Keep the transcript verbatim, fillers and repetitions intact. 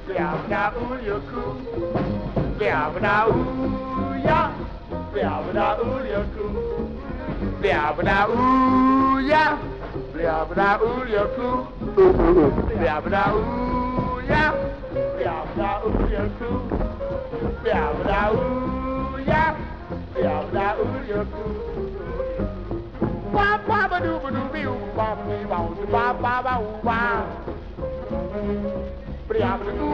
Blah ooh you coo. Blah blah ooh ya. Blah blah ooh you coo. Blah blah ooh ya. Blah blah ooh you coo. Blah blah ooh ya. Blah blah ooh you coo. Blah blah ooh ya. Blah blah ooh you coo. Ba ba ba doo ba doo boo ba ba ba ba ba ba ba ba.